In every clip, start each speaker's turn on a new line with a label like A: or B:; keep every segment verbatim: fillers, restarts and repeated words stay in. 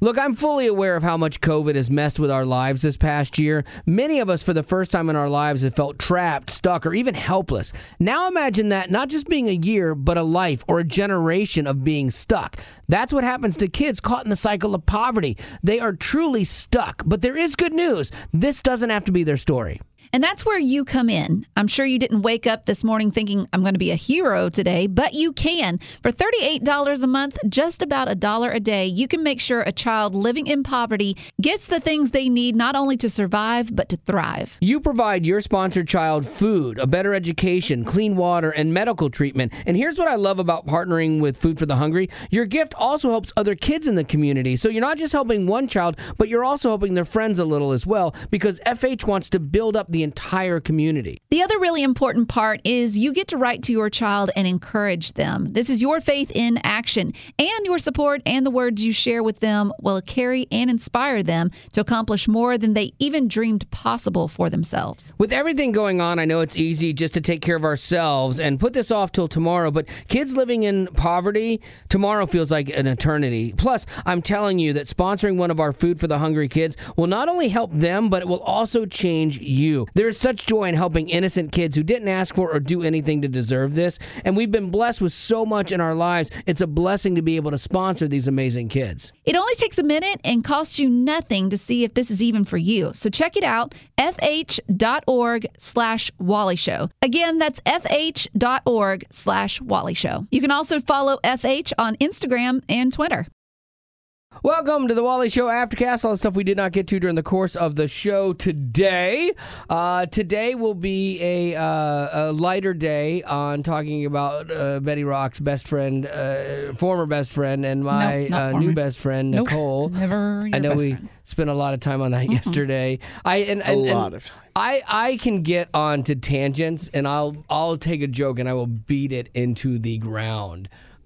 A: Look, I'm fully aware of how much COVID has messed with our lives this past year. Many of us, for the first time in our lives, have felt trapped, stuck, or even helpless. Now imagine that not just being a year, but a life or a generation of being stuck. That's what happens to kids caught in the cycle of poverty. They are truly stuck. But there is good news. This doesn't have to be their story.
B: And that's where you come in. I'm sure you didn't wake up this morning thinking, I'm going to be a hero today, but you can. For thirty-eight dollars a month, just about a dollar a day, you can make sure a child living in poverty gets the things they need not only to survive, but to thrive.
A: You provide your sponsored child food, a better education, clean water, and medical treatment. And here's what I love about partnering with Food for the Hungry. Your gift also helps other kids in the community. So you're not just helping one child, but you're also helping their friends a little as well, because F H wants to build up the entire community.
B: The other really important part is you get to write to your child and encourage them. This is your faith in action, and your support and the words you share with them will carry and inspire them to accomplish more than they even dreamed possible for themselves.
A: With everything going on, I know it's easy just to take care of ourselves and put this off till tomorrow, but kids living in poverty, tomorrow feels like an eternity. Plus, I'm telling you that sponsoring one of our Food for the Hungry kids will not only help them, but it will also change you. There is such joy in helping innocent kids who didn't ask for or do anything to deserve this, and we've been blessed with so much in our lives. It's a blessing to be able to sponsor these amazing kids.
B: It only takes a minute and costs you nothing to see if this is even for you. So check it out, fh.org slash Wally Show. Again, that's fh.org slash Wally Show. You can also follow F H on Instagram and Twitter.
A: Welcome to the Wally Show Aftercast. All the stuff we did not get to during the course of the show today. Uh, today will be a, uh, a lighter day on talking about uh, Betty Rock's best friend, uh, former best friend, and my
B: nope,
A: uh, new best friend,
B: nope,
A: Nicole.
B: Never your
A: I know
B: best
A: we
B: friend.
A: spent a lot of time on that mm-hmm. yesterday. I and, and,
C: a
A: and
C: lot of time.
A: I, I can get onto tangents, and I'll I'll take a joke and I will beat it into the ground.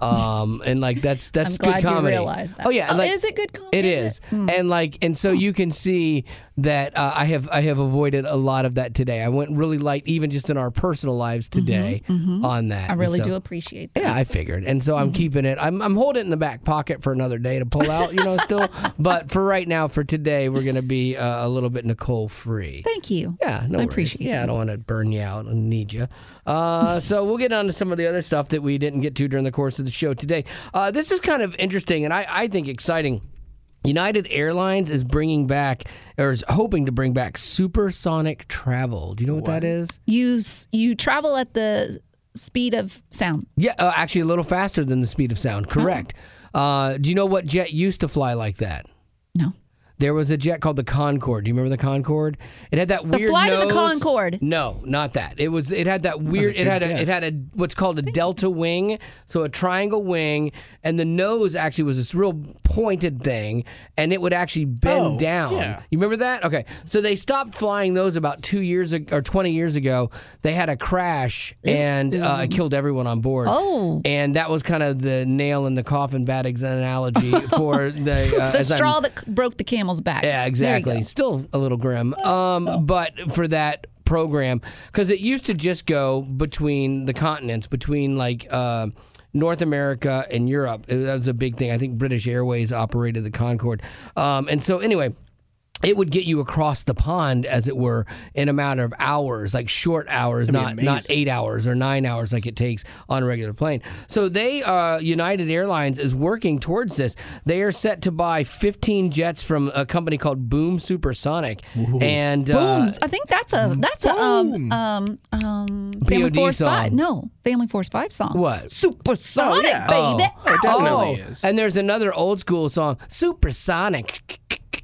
A: Um and like that's that's
B: I'm glad
A: good comedy.
B: You realized that.
A: Oh yeah,
B: oh,
A: like,
B: is it good comedy?
A: It is,
B: is it? Mm.
A: and like and so you can see that uh, I have I have avoided a lot of that today. I went really light, even just in our personal lives today,
B: mm-hmm, mm-hmm.
A: on that.
B: I really
A: so,
B: do appreciate that.
A: Yeah, I figured, and so I'm mm-hmm. keeping it. I'm I'm holding it in the back pocket for another day to pull out, you know, still. But for right now, for today, we're gonna be uh, a little bit Nicole free.
B: Thank you.
A: Yeah, no
B: I
A: worries.
B: appreciate.
A: Yeah,
B: that.
A: I don't want to burn you out and need you. Uh, so we'll get on to some of the other stuff that we didn't get to during the course of the show today. Uh, this is kind of interesting and I, I think exciting. United Airlines is bringing back, or is hoping to bring back, supersonic travel. Do you know what, what? that is?
B: You you travel at the speed of sound.
A: Yeah, uh, actually a little faster than the speed of sound. Correct. Oh. Uh, do you know what jet used to fly like that?
B: No.
A: There was a jet called the Concorde. Do you remember the Concorde? It had that
B: the
A: weird
B: flight
A: nose.
B: of the Concorde.
A: No, not that. It was. It had that weird. It had a. Guess. It had a what's called a delta wing, so a triangle wing, and the nose actually was this real pointed thing, and it would actually bend
C: oh,
A: down.
C: Yeah.
A: You remember that? Okay, so they stopped flying those about two years ago, or twenty years ago. They had a crash, and uh, it killed everyone on board.
B: Oh,
A: and that was kind of the nail in the coffin, bad analogy for the uh,
B: the straw
A: I'm,
B: that broke the camel's back.
A: Yeah, exactly. Still a little grim. Um, but for that program, because it used to just go between the continents, between like uh, North America and Europe. It, that was a big thing. I think British Airways operated the Concorde. Um, and so anyway, it would get you across the pond, as it were, in a matter of hours, like short hours, not not eight hours or nine hours like it takes on a regular plane. So they, uh, United Airlines, is working towards this. They are set to buy fifteen jets from a company called Boom Supersonic. Ooh. And uh,
B: Booms. I think that's a that's a um um um Family Force
A: song.
B: Five. No, Family Force Five song.
A: What?
B: Supersonic,
C: oh, yeah.
B: baby.
C: Oh, it definitely
A: oh.
C: is.
A: And there's another old school song, Supersonic.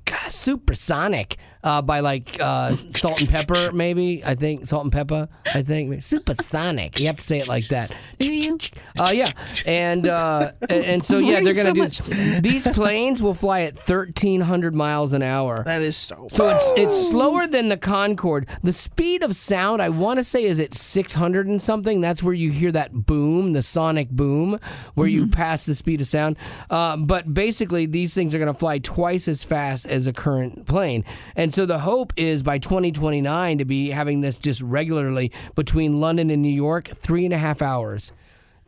A: Supersonic, uh, by like uh, Salt and Pepper, maybe. I think Salt and Pepper. I think Supersonic. You have to say it like that.
B: Do you?
A: Uh, yeah, and uh, and, and so yeah, they're gonna
B: so
A: do. These planes will fly at thirteen hundred miles an hour.
C: That is so.
A: So it's it's slower than the Concorde. The speed of sound, I want to say, is at six hundred and something. That's where you hear that boom, the sonic boom, where mm-hmm. you pass the speed of sound. Uh, but basically, these things are going to fly twice as fast as a current plane. And so the hope is by twenty twenty-nine to be having this just regularly between London and New York, three and a half hours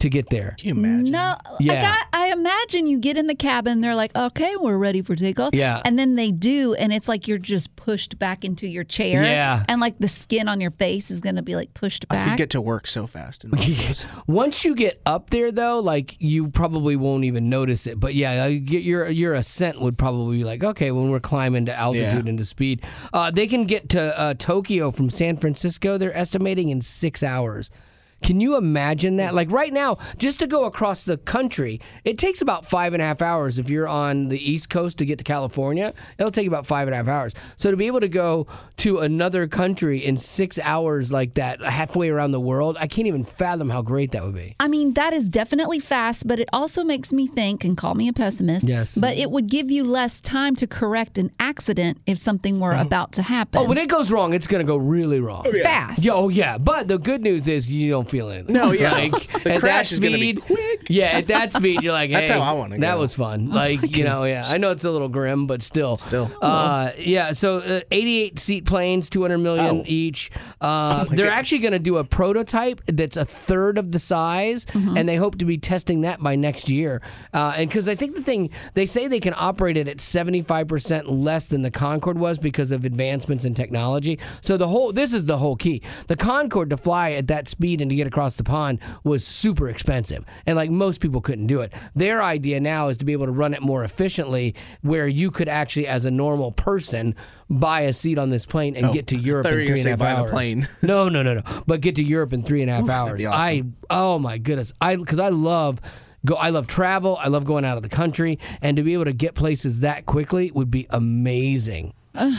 A: to get there.
C: Can you imagine?
B: No,
A: Yeah.
B: I, got, I imagine you get in the cabin, they're like, okay, we're ready for takeoff.
A: Yeah.
B: And then they do, and it's like you're just pushed back into your chair.
A: Yeah.
B: And like the skin on your face is going to be like pushed
C: I
B: back.
C: could get to work so fast. In one of those.
A: Once you get up there, though, like you probably won't even notice it. But yeah, you get your your ascent would probably be like, okay, when we're climbing to altitude
C: Yeah.
A: and to speed, uh, they can get to uh, Tokyo from San Francisco. They're estimating in six hours. Can you imagine that? Like right now, just to go across the country, it takes about five and a half hours. If you're on the East Coast to get to California, it'll take about five and a half hours. So to be able to go to another country in six hours like that, halfway around the world, I can't even fathom how great that would be.
B: I mean, that is definitely fast, but it also makes me think, and call me a pessimist,
A: Yes.
B: but it would give you less time to correct an accident if something were about to happen.
A: Oh, when it goes wrong, it's going to go really wrong.
B: Fast.
A: Yeah, oh, yeah. But the good news is you don't feel anything.
C: No, yeah.
A: Like,
C: The
A: at
C: crash
A: that
C: is gonna be
A: speed,
C: quick.
A: Yeah, at that speed, you're like, hey,
C: That's how I wanna
A: that
C: go.
A: was fun. Like, you know, yeah. I know it's a little grim, but still.
C: Still.
A: Uh, yeah, so uh, eighty-eight seat planes, two hundred million
C: Oh.
A: each. Uh, they're
C: goodness.
A: actually going to do a prototype that's a third of the size, and they hope to be testing that by next year. Uh, and because I think the thing, they say they can operate it at seventy-five percent less than the Concorde was because of advancements in technology. So the whole, this is the whole key. The Concorde, to fly at that speed and to get across the pond, was super expensive. And like most people couldn't do it. Their idea now is to be able to run it more efficiently, where you could actually, as a normal person, buy a seat on this plane and
C: Oh,
A: get to Europe
C: I thought
A: in
C: you were
A: three and a
C: gonna
A: half
C: say buy
A: hours.
C: the plane.
A: No, no, no, no. But get to Europe in three and a half hours.
C: be
A: I,
C: awesome.
A: oh my goodness, I because I love. Go, I love travel. I love going out of the country, and to be able to get places that quickly would be amazing.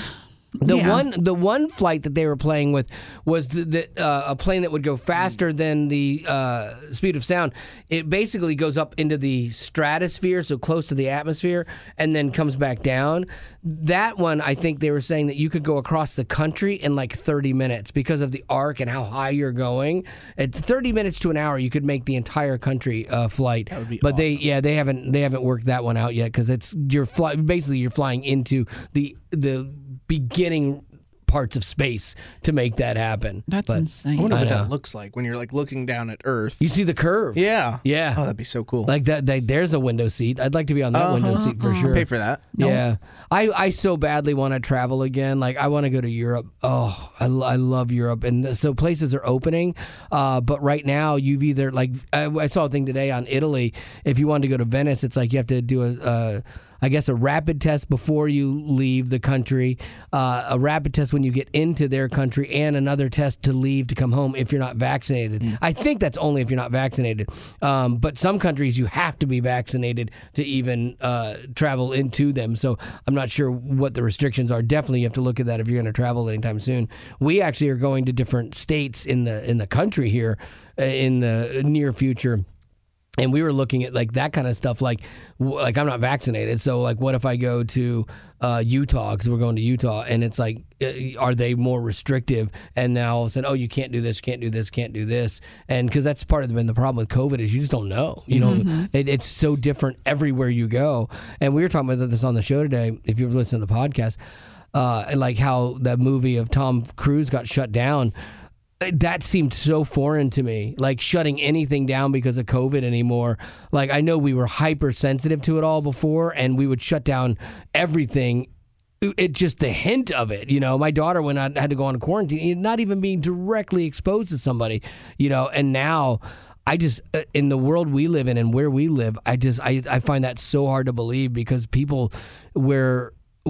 A: The
B: Yeah.
A: one, the one flight that they were playing with was the, the, uh, a plane that would go faster than the uh, speed of sound. It basically goes up into the stratosphere, so close to the atmosphere, and then comes back down. That one, I think they were saying that you could go across the country in like thirty minutes because of the arc and how high you're going. At thirty minutes to an hour, you could make the entire country uh, flight.
C: That would be
A: but they,
C: awesome.
A: yeah, they haven't they haven't worked that one out yet because it's you're fly, basically you're flying into the the beginning parts of space to make that happen.
B: That's
A: But
B: insane.
C: I wonder
A: I
C: what
A: know.
C: that looks like when you're like looking down at Earth.
A: You see the curve.
C: Yeah.
A: Yeah.
C: Oh, that'd be so cool.
A: Like that, that there's a window seat. I'd like to be on that window seat for sure.
C: Pay for that.
A: Yeah. I, I so badly want to travel again. Like, I want to go to Europe. Oh, I, lo- I love Europe. And so places are opening. Uh, but right now, you've either, like, I, I saw a thing today on Italy. If you wanted to go to Venice, it's like you have to do a, uh, I guess, a rapid test before you leave the country, uh, a rapid test when you get into their country, and another test to leave to come home if you're not vaccinated.
C: Mm.
A: I think that's only if you're not vaccinated. Um, but some countries you have to be vaccinated to even uh, travel into them. So I'm not sure what the restrictions are. Definitely you have to look at that if you're going to travel anytime soon. We actually are going to different states in the in the country here uh, in the near future. And we were looking at like that kind of stuff. Like, w- like I'm not vaccinated, so like, what if I go to uh, Utah because we're going to Utah, and it's like, uh, are they more restrictive? And now all of a sudden, oh, you can't do this, can't do this, can't do this, and because that's part of the, been the problem with COVID is you just don't know. You know, it, it's so different everywhere you go. And we were talking about this on the show today. If you've listened to the podcast, uh, and like how that movie of Tom Cruise got shut down. That seemed so foreign to me, like shutting anything down because of COVID anymore. Like, I know we were hypersensitive to it all before, and we would shut down everything. It just the hint of it, you know. My daughter, when I had to go on quarantine, not even being directly exposed to somebody, you know. And now, I just uh, in the world we live in and where we live, I just I, I find that so hard to believe because people where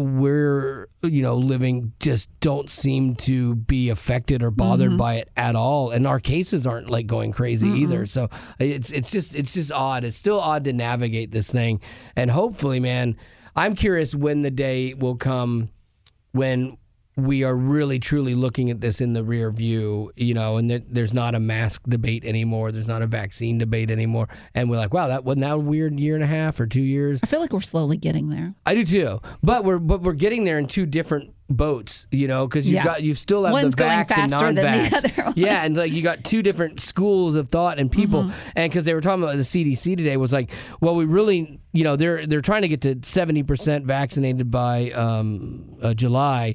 A: we're you know living just don't seem to be affected or bothered
B: Mm-hmm.
A: by it at all, and our cases aren't like going crazy Mm-mm. either. So it's it's just it's just odd. It's still odd to navigate this thing, and hopefully, man, I'm curious when the day will come when we are really truly looking at this in the rear view, you know, and there, there's not a mask debate anymore. There's not a vaccine debate anymore. And we're like, wow, that wasn't that a weird year and a half or two years.
B: I feel like we're slowly getting there.
A: I do too. But we're but we're getting there in two different boats, you know, because you've
B: Yeah.
A: got you still have
B: One's
A: the
B: going
A: vax and
B: faster than the
A: non-vax.
B: other one.
A: Yeah, and like you got two different schools of thought and people, and because they were talking about the C D C today was like, well, we really, you know, they're they're trying to get to seventy percent vaccinated by um, uh, July.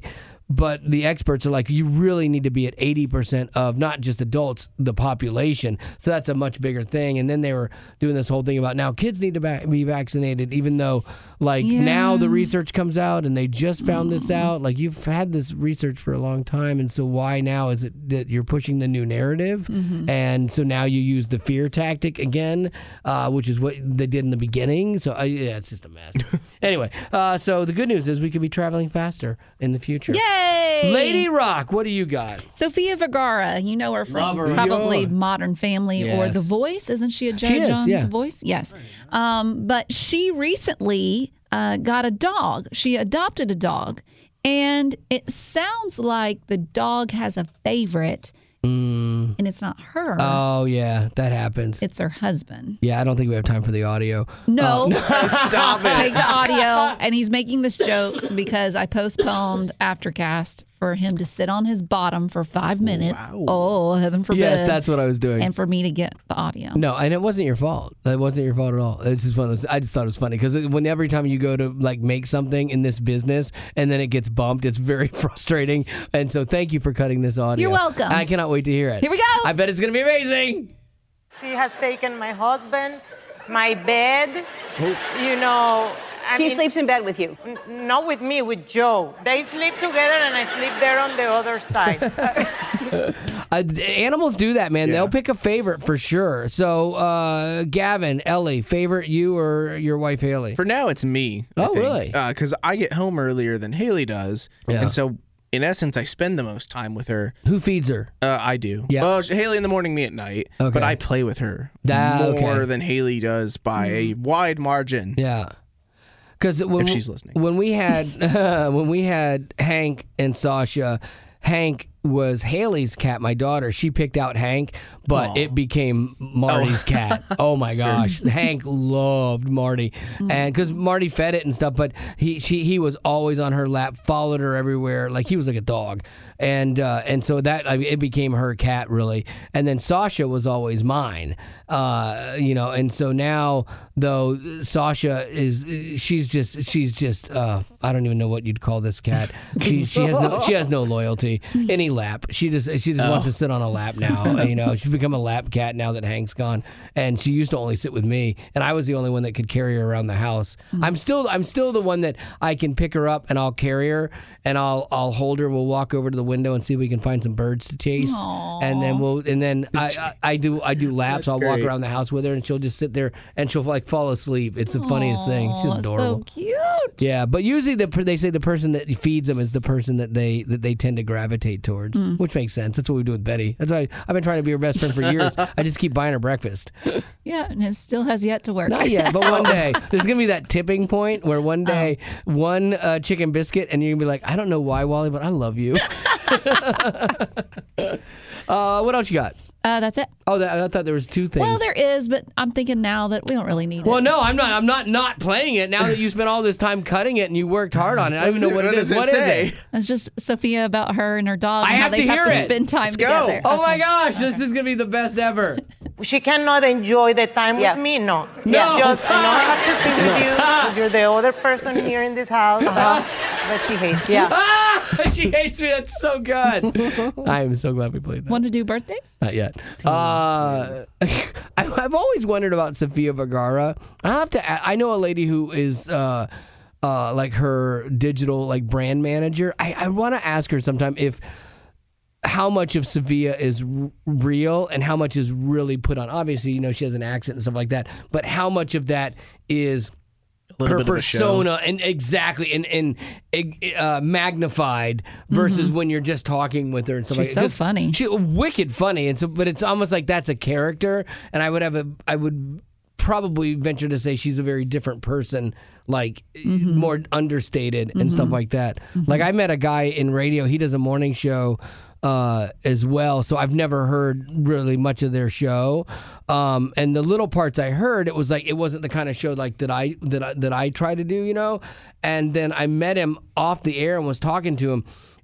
A: but the experts are like, you really need to be at eighty percent of not just adults, the population. So that's a much bigger thing. And then they were doing this whole thing about now kids need to ba- be vaccinated, even though like
B: Yeah.
A: now the research comes out and they just found this out. Like you've had this research for a long time. And so why now is it that you're pushing the new narrative?
B: Mm-hmm.
A: And so now you use the fear tactic again, uh, which is what they did in the beginning. So uh, yeah, it's just a mess. Anyway, uh, so the good news is we could be traveling faster in the future.
B: Yay!
A: Lady Rock, what do you got?
B: Sofia Vergara, you know her from
A: Love her.
B: probably
A: Yeah.
B: Modern Family or
A: Yes.
B: The Voice. Isn't she a judge
A: She is,
B: on
A: yeah.
B: The Voice? Yes. Um, but she recently uh, got a dog. She adopted a dog. And it sounds like the dog has a favorite,
A: Mm.
B: and it's not her.
A: Oh, yeah, that happens.
B: It's her husband.
A: Yeah, I don't think we have time for the audio.
B: No.
C: Stop it.
B: Take the audio. And he's making this joke because I postponed Aftercast for him to sit on his bottom for five minutes.
C: Wow.
B: Oh, heaven forbid.
A: Yes, that's what I was doing.
B: and for me to get the audio.
A: No, and it wasn't your fault. It wasn't your fault at all. It's just one of those, I just thought it was funny because when every time you go to like make something in this business and then it gets bumped, it's very frustrating. And so thank you for cutting this audio.
B: You're welcome.
A: I cannot wait to hear it.
B: Here we go.
A: I bet it's going to be amazing.
D: She has taken my husband, my bed, you know. I
E: She
D: mean,
E: sleeps in bed with you.
D: n- not with me, with Joe. They sleep together and I sleep there on the other side.
A: Uh, animals do that, man.
C: Yeah.
A: They'll pick a favorite for sure. So, uh, Gavin, Ellie, favorite you or your wife, Haley?
C: For now, it's me. I
A: Oh,
C: think.
A: really?
C: Because I get home earlier than Haley does,
A: Yeah.
C: and so in essence, I spend the most time with her.
A: Who feeds her?
C: Uh, I do.
A: Yeah.
C: Well, Haley in the morning, me at night.
A: Okay.
C: But I play with her
A: Ah,
C: more
A: okay.
C: than Haley does by a wide margin.
A: Yeah. Because when
C: If she's listening.
A: when we had when we had Hank and Sasha, Hank was Haley's cat, my daughter. She picked out Hank, but
C: Aw.
A: it became Marty's cat. Oh my gosh, Hank loved Marty, and because Marty fed it and stuff, but he she he was always on her lap, followed her everywhere, like he was like a dog, and uh, and so that I mean, it became her cat really, and then Sasha was always mine, uh, you know, and so now though Sasha is she's just she's just uh, I don't even know what you'd call this cat. She she has no she has no loyalty. Any lap. She just she just wants to sit on a lap now. You know, she's become a lap cat now that Hank's gone. And she used to only sit with me, and I was the only one that could carry her around the house. I'm still I'm still the one that I can pick her up and I'll carry her and I'll I'll hold her. We'll walk over to the window and see if we can find some birds to chase.
B: Aw.
A: And then we'll and then I, I I do I do laps.
C: That's
A: I'll walk
C: great.
A: around the house with her and she'll just sit there and she'll like fall asleep. It's the funniest thing. She's
B: Aw,
A: adorable.
B: So cute.
A: Yeah, but usually the per- they say the person that feeds them is the person that they that they tend to gravitate towards, which makes sense. That's what we do with Betty. That's why I've been trying to be her best friend for years. I just keep buying her breakfast.
B: Yeah, and it still has yet to work.
A: Not yet, but one day there's gonna be that tipping point where one day one uh, chicken biscuit and you're gonna be like, I don't know why, Wally, but I love you. uh, what else you got?
B: Uh, that's it.
A: Oh, that, I thought there was two things.
B: Well, there is, but I'm thinking now that we don't really need
A: Well,
B: it.
A: no, I'm not. I'm not not playing it now that you spent all this time cutting it and you worked hard on it. I don't even know what,
C: What
A: it is.
C: does it
A: What is
C: say?
A: it?
B: It's just Sophia about her and her dog
A: I
B: and how
A: have
B: they
A: to
B: have
A: hear
B: to
A: it.
B: spend time
C: Let's go.
B: together.
A: Oh my gosh, this is gonna be the best ever.
D: She cannot enjoy the time
E: Yeah.
D: with me, no.
A: No.
D: Just, I know I have to sit with you because you're the other person here in this house, but, but she hates me.
E: Yeah.
A: Ah, she hates me. That's so good. I am so glad we played that.
B: Want to do birthdays?
A: Not yet. Uh, I, I've always wondered about Sofia Vergara. I have to. a- I know a lady who is. Uh, uh, like her digital like brand manager. I, I want to ask her sometime if how much of Sophia is r- real and how much is really put on. Obviously, you know, she has an accent and stuff like that, but how much of that is
C: A little
A: her
C: bit of a show.
A: persona and exactly and and uh, magnified versus when you're just talking with her and stuff
B: She's
A: like
B: so
A: that.
B: funny.
A: She wicked funny, and so but it's almost like that's a character, and I would have a I would probably venture to say she's a very different person, like more understated and stuff like that. Like I met a guy in radio. He does a morning show uh, as well, so I've never heard really much of their show. Um, and the little parts I heard, it was like it wasn't the kind of show like that I that I, that I try to do, you know. And then I met him off the air and was talking to him.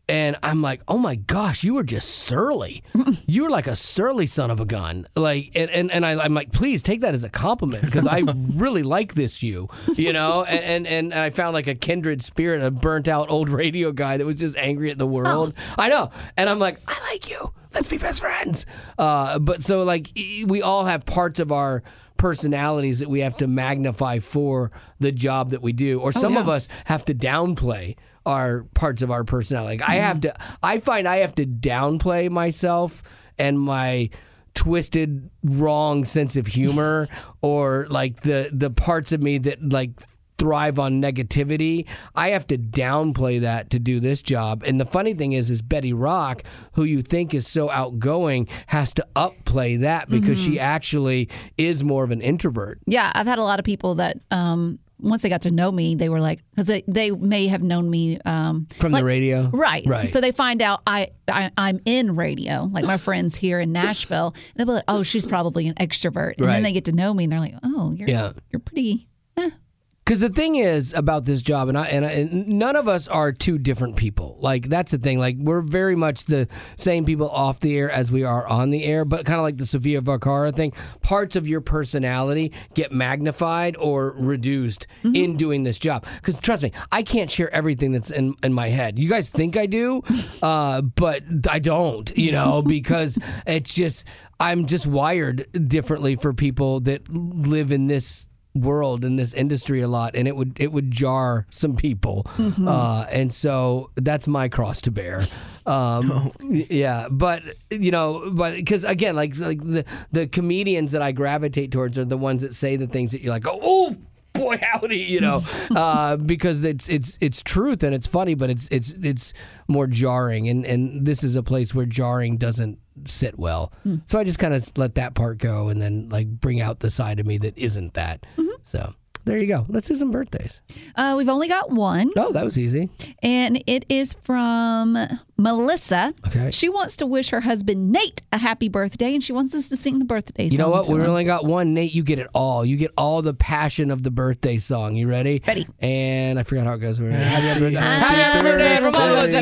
A: And I'm like, oh my gosh, you were just surly. You were like a surly son of a gun. Like, and, and, and I, I'm like, please take that as a compliment because I really like this you, you know? And, and, and I found like a kindred spirit, a burnt out old radio guy that was just angry at the world. Oh. I know. And I'm like, I like you. Let's be best friends. Uh, but so like we all have parts of our personalities that we have to magnify for the job that we do. Or some oh, yeah. of us have to downplay are parts of our personality. Like I have to, I find I have to downplay myself and my twisted, wrong sense of humor, or like the the parts of me that like thrive on negativity. I have to downplay that to do this job. And the funny thing is, is Betty Rock, who you think is so outgoing, has to upplay that because mm-hmm. she actually is more of an introvert.
B: Yeah, I've had a lot of people that. Um, Once they got to know me, they were like, because they, they may have known me um,
A: from
B: like,
A: the radio,
B: right?
A: Right.
B: So they find out I, I I'm in radio, like my friends here in Nashville. They'll be like, "Oh, she's probably an extrovert," and
A: right.
B: then they get to know me, and they're like, "Oh, you're yeah. you're pretty." Eh.
A: Because the thing is about this job, and I, and I and none of us are two different people. Like that's the thing. Like we're very much the same people off the air as we are on the air. But kind of like the Sofia Vergara thing, parts of your personality get magnified or reduced mm-hmm. in doing this job. Because trust me, I can't share everything that's in, in my head. You guys think I do, uh, but I don't. You know, because it's just I'm just wired differently for people that live in this world in this industry a lot, and it would it would jar some people, mm-hmm. uh, and so that's my cross to bear. Um, oh. Yeah, but you know, but because again, like like the the comedians that I gravitate towards are the ones that say the things that you're like, oh. oh boy howdy, you know, uh, because it's it's it's truth and it's funny, but it's it's it's more jarring, and and this is a place where jarring doesn't sit well. Mm. So I just kind of let that part go and then like bring out the side of me that isn't that. Mm-hmm. So there you go. Let's do some birthdays.
B: Uh, we've only got one.
A: Oh, that was easy.
B: And it is from Melissa.
A: Okay.
B: She wants to wish her husband Nate a happy birthday, and she wants us to sing the birthday song.
A: You know what? We
B: him.
A: only got one. Nate, you get it all. You get all the passion of the birthday song. You ready?
B: Ready.
A: And I forgot how it goes. Happy birthday.
B: Happy birthday from all of us.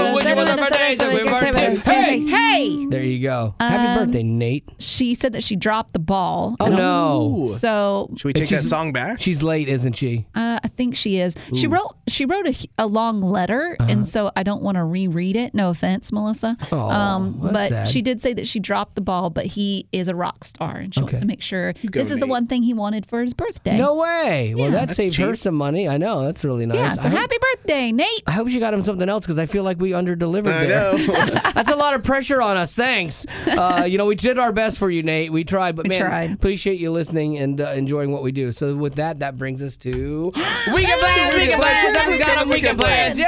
B: Hey.
A: There you go. Happy
B: um,
A: birthday, Nate.
B: She said that she dropped the ball.
A: Oh, no.
B: So
C: should we take that song back?
A: She's late, isn't she?
B: Uh, I think she is. Ooh. She wrote She wrote a, a long letter, uh-huh. and so I don't want to reread it. No offense, Melissa.
A: Oh,
B: um,
A: that's
B: but
A: sad.
B: She did say that she dropped the ball, but he is a rock star, and she
A: okay.
B: wants to make sure this is
C: Nate.
B: the one thing he wanted for his birthday.
A: No way. Well,
B: yeah.
A: that
C: That's
A: saved
C: cheap.
A: her some money. I know. That's really nice.
B: Yeah, so
A: I
B: happy
A: hope,
B: birthday, Nate.
A: I hope she got him something else because I feel like we under-delivered
C: I
A: there.
C: know.
A: That's a lot of pressure on us. Thanks. Uh, you know, we did our best for you, Nate. We tried, but
B: we
A: man,
B: tried.
A: appreciate you listening and uh, enjoying what we do. So with that, that brings us to Weekend Plans, Weekend Plans, We've got them Weekend Plans.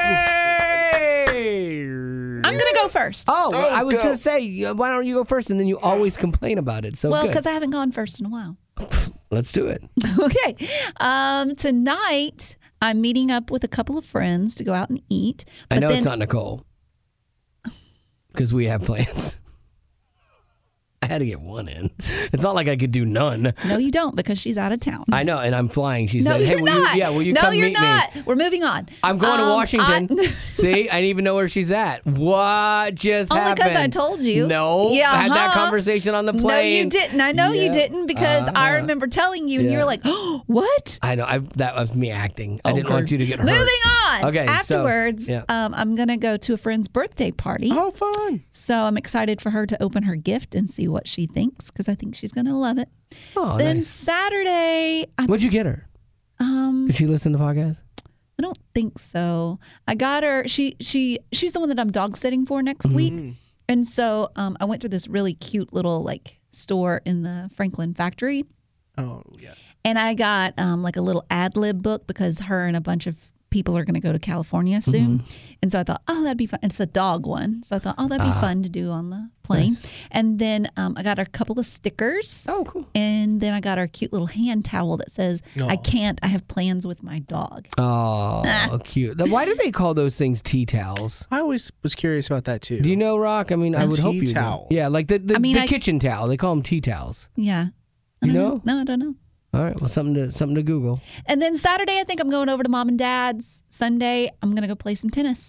A: Yay!
B: I'm going to go first.
A: Oh, well,
C: Oh,
A: I was
C: go.
A: going to say, uh, why don't you go first? And then you always complain about it. So
B: well,
A: good.
B: because I haven't gone first in a while.
A: Let's do it.
B: Okay. Um, tonight, I'm meeting up with a couple of friends to go out and eat.
A: I
B: but
A: know
B: then,
A: it's not Nicole because we have plans. I had to get one in. It's not like I could do none.
B: No, you don't, because she's out of town.
A: I know, and I'm flying. She
B: no,
A: said, "Hey,
B: you're
A: will
B: not.
A: you? Yeah, will you
B: no,
A: come
B: you're
A: meet
B: not.
A: me?"
B: We're moving on.
A: I'm going
B: um,
A: to Washington.
B: I,
A: See, I didn't even know where she's at. What just
B: Only
A: happened?
B: because I told you.
A: No,
B: Yeah,
A: I had that
B: uh-huh.
A: conversation on the plane.
B: No, you didn't. I know
A: Yeah.
B: you didn't because I
A: Uh-huh.
B: remember telling you, and you
A: Yeah.
B: were like, "Oh, what?"
A: I know. I, that was me acting. I
B: Oh,
A: didn't
B: good.
A: want you to get hurt.
B: Moving on.
A: Okay, so,
B: Afterwards,
A: yeah.
B: um, I'm gonna go to a friend's birthday party.
C: Oh, fun.
B: So I'm excited for her to open her gift and see what she thinks, because I think she's gonna love it.
A: Oh,
B: then
A: nice.
B: Saturday, I,
A: What'd you get her?
B: um,
A: Did she listen to the podcast?
B: I don't think so. I got her. She she she's the one that I'm dog sitting for next week, and so um, I went to this really cute little like store in the Franklin factory,
C: Oh, yes.
B: and I got um, like a little ad lib book because her and a bunch of people are going to go to California soon,
A: Mm-hmm.
B: and so I thought, oh, that'd be fun. It's a dog one, so I thought, oh, that'd be
A: Ah.
B: fun to do on the plane.
A: Nice.
B: And then um, I got her a couple of stickers.
A: Oh, cool.
B: And then I got her a cute little hand towel that says, I
C: Aw.
B: can't, I have plans with my dog.
A: Oh, cute. Then why do they call those things tea towels?
C: I always was curious about that too.
A: Do you know, Rock? I mean, I
C: A
A: would hope
C: tea
A: you do.
C: towel.
A: Yeah, like the the,
B: I mean,
A: the
B: I-
A: kitchen towel. They call them tea towels.
B: Yeah. I
A: You
B: don't
A: know?
B: No, I don't know.
A: All right, well, something to something to Google.
B: And then Saturday, I think I'm going over to mom and dad's. Sunday, I'm going to go play some tennis.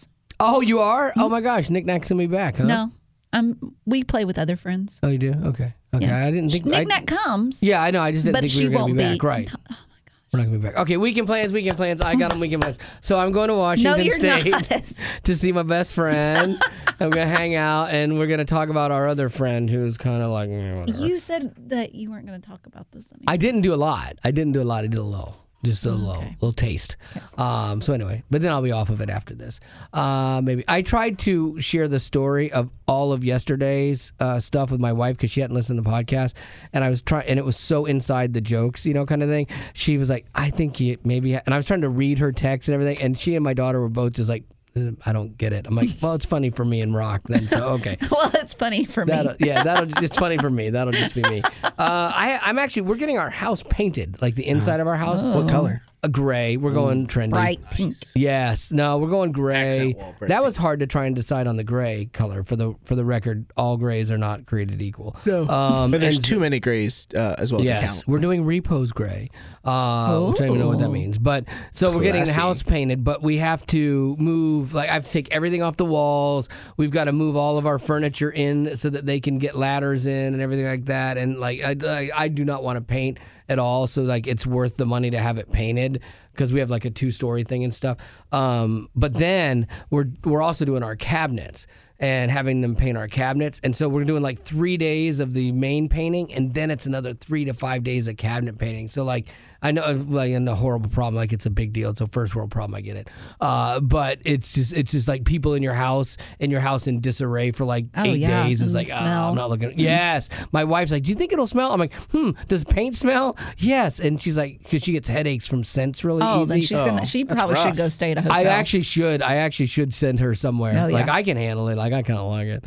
A: Oh, you are? Oh my gosh, Knick-Knack's gonna be back, huh?
B: No, I'm. We play with other friends.
A: Oh, you do? Okay. Okay.
B: Yeah.
A: I didn't think. I,
B: Knick-Knack comes.
A: yeah, I know. I just didn't
B: but
A: think
B: she
A: we were gonna
B: won't
A: be back. Right.
B: Oh,
A: We're not gonna be back. Okay, weekend plans, weekend plans. I got them weekend plans. So I'm going to Washington
B: No, you're
A: State
B: not.
A: to see my best friend. I'm gonna hang out, and we're gonna talk about our other friend who's kind of like. eh, whatever.
B: You said that you weren't going to talk about this anymore.
A: I didn't do a lot. I didn't do a lot. I did a little. Just a little,
B: Okay.
A: little taste. Um, so anyway, but then I'll be off of it after this. Uh, maybe I tried to share the story of all of yesterday's uh, stuff with my wife because she hadn't listened to the podcast, and I was trying, and it was so inside the jokes, you know, kind of thing. She was like, "I think you maybe," and I was trying to read her text and everything, and she and my daughter were both just like, "I don't get it." I'm like, "Well, it's funny for me and Rock then." So okay.
B: Well, it's funny for me.
A: That'll, yeah, that'll. It's funny for me. That'll just be me. Uh, I, I'm actually. We're getting our house painted, like the inside of our house.
C: What color?
A: A gray. We're going trendy.
B: Bright pink.
A: Yes. No, we're going gray.
C: Accent wall, bright
A: That was hard to try and decide on the gray color. For the for the record, all grays are not created equal.
C: No.
A: Um,
C: But there's
A: and-
C: too many grays uh, as well to
A: Yes,
C: count.
A: we're doing repose gray, uh, which I don't even know what that means. But so we're getting the
C: Classy.
A: house painted, but we have to move. Like I have to take everything off the walls. We've got to move all of our furniture in so that they can get ladders in and everything like that. And like I, I, I do not want to paint at all. So like it's worth the money to have it painted because we have like a two-story thing and stuff. Um, but then we're we're also doing our cabinets and having them paint our cabinets. And so we're doing like three days of the main painting, and then it's another three to five days of cabinet painting. So like I know, like, in a horrible problem, like it's a big deal. It's a first world problem. I get it. Uh, but it's just it's just like people in your house, in your house in disarray for like
B: Oh,
A: eight
B: yeah.
A: days. It's
B: And
A: like,
B: the
A: oh,
B: smell.
A: I'm not looking. Yes. My wife's like, do you think it'll smell? I'm like, hmm, does paint smell? Yes. And she's like, because she gets headaches from scents really
B: Oh,
A: easy.
B: then she's gonna. She
C: that's
B: probably should
C: rough.
B: go stay at a hotel.
A: I actually should. I actually should send her somewhere.
B: Oh, yeah.
A: Like I can handle it. Like I kind of like it.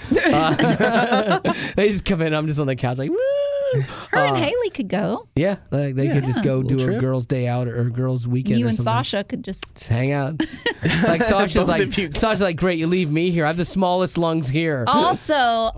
A: Uh, they just come in. I'm just on the couch, like woo.
B: Her and Haley could go.
A: Yeah, like they could just go do a
C: trip.
A: girls' day out or a girls' weekend.
B: You
A: or
B: and
A: something.
B: Sasha could just.
A: Just hang out. Like Sasha's
C: Both
A: like
C: of you.
A: Sasha's like, great, you leave me here. I have the smallest lungs here.
B: Also,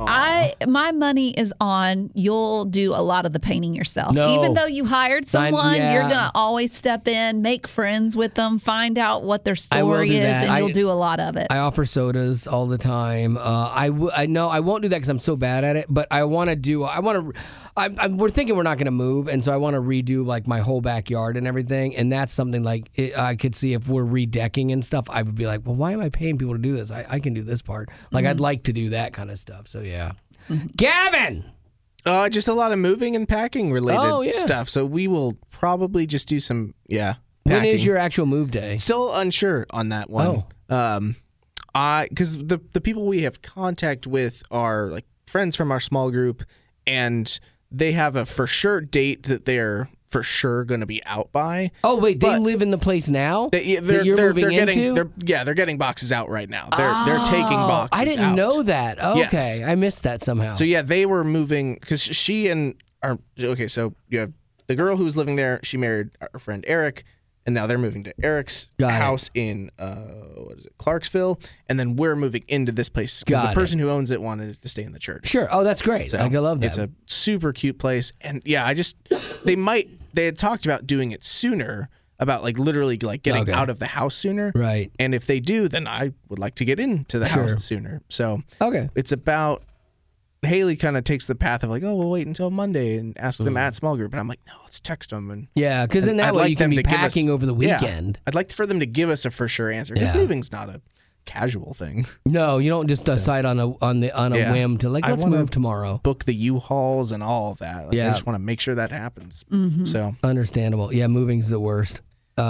B: I my money is on you'll do a lot of the painting yourself.
A: No.
B: Even though you hired someone,
A: yeah.
B: you're gonna always step in, make friends with them, find out what their
A: I will
B: story
A: do
B: is,
A: that.
B: and
A: I-
B: you'll do a lot of it.
A: I offer sodas all the time. Uh, I, w- I know I won't do that because I'm so bad at it, but I want to do. I want to. I'm, I'm, we're thinking we're not going to move, and so I want to redo like my whole backyard and everything. And that's something like it, I could see if we're redecking and stuff. I would be like, well, why am I paying people to do this? I, I can do this part. Like I'd like to do that kind of stuff. So yeah, Gavin.
C: Uh, just a lot of moving and packing related
A: Oh, yeah.
C: stuff. So we will probably just do some, yeah.
A: When is
C: packing.
A: your actual move day?
C: Still unsure on that one. Um, I because the the people we have contact with are like friends from our small group, and they have a for sure date that they're for sure going to be out by.
A: Oh wait, they
C: But-
A: live in the place now
C: They, yeah,
A: that
C: they're
A: you're
C: they're,
A: moving
C: they're getting
A: into.
C: they're yeah they're getting boxes out right now. They're they're taking
A: Oh,
C: boxes.
A: I didn't
C: out.
A: know that. Okay,
C: Yes.
A: I missed that somehow.
C: So yeah, they were moving because she and our okay. So you have the girl who's living there. She married our friend Eric, and now they're moving to Eric's
A: Got it.
C: house in uh, what is it, Clarksville, and then we're moving into this place because
A: Got
C: the
A: it.
C: person who owns it wanted to stay in the church.
A: Sure. Oh, that's great.
C: So
A: Like, I love that.
C: It's a super cute place, and yeah, I just they might they had talked about doing it sooner, about like literally like getting
A: Okay.
C: out of the house sooner,
A: Right.
C: And if they do, then I would like to get into the
A: Sure.
C: house sooner. So
A: Okay.
C: it's about Haley kind of takes the path of like, oh, we'll wait until Monday and ask them at small group, and I'm like, no, let's text them and.
A: Yeah, because in
C: and
A: that
C: I'd
A: way
C: like
A: you can
C: them
A: be
C: to give us-
A: packing over the
C: Yeah.
A: weekend.
C: I'd like for them to give us a for sure answer because
A: Yeah.
C: moving's not a casual thing.
A: No, you don't just decide on a on the on a
C: Yeah.
A: whim to like
C: I
A: let's
C: wanna-
A: move tomorrow.
C: Book the U-Hauls and all of that. Like,
A: Yeah.
C: I just want to make sure that happens. So,
A: Understandable. Yeah, moving's the worst.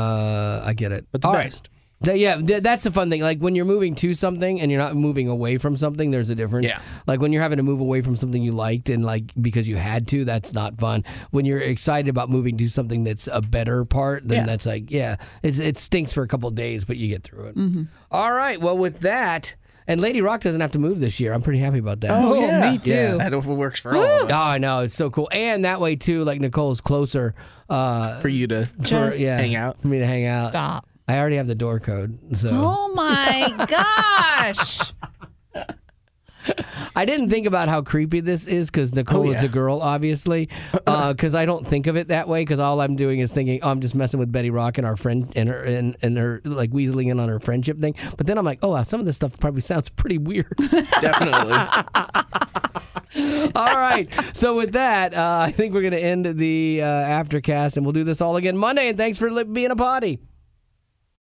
A: Uh, I get it.
C: but the
A: All right.
C: best.
A: Th- yeah, th- that's the fun thing. Like when you're moving to something and you're not moving away from something, there's a difference.
C: Yeah.
A: Like when you're having to move away from something you liked and like because you had to, that's not fun. When you're excited about moving to something that's a better part, then
C: Yeah.
A: that's like, yeah, it's, it stinks for a couple days, but you get through it. All right. Well, with that, and Lady Rock doesn't have to move this year. I'm pretty happy about that.
B: Oh, yeah. me too.
A: Yeah.
C: That works for all of
A: Oh,
C: us.
A: I know. It's so cool. And that way, too, like Nicole's closer. Uh,
C: For you to
B: Just
A: yeah,
C: hang out.
A: For me to hang out.
B: Stop.
A: I already have the door code. So
B: Oh my gosh.
A: I didn't think about how creepy this is because Nicole
C: Oh,
A: is
C: yeah.
A: a girl, obviously. Because uh, I don't think of it that way. Because all I'm doing is thinking, oh, I'm just messing with Betty Rock and our friend and her and, and her like weaseling in on her friendship thing. But then I'm like, oh, wow, some of this stuff probably sounds pretty weird.
C: Definitely.
A: All right. So with that, uh, I think we're going to end the uh, Aftercast, and we'll do this all again Monday. And thanks for li- being a potty.